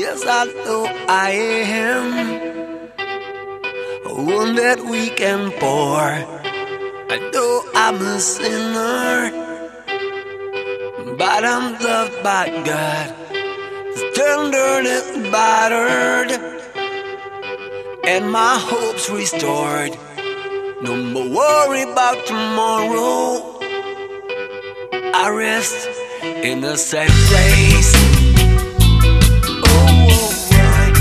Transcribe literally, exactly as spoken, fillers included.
Yes, I know I am one that weak and poor. I know I'm a sinner, but I'm loved by God. Tender and battered, and my hopes restored. No more worry about tomorrow. I rest in a safe place.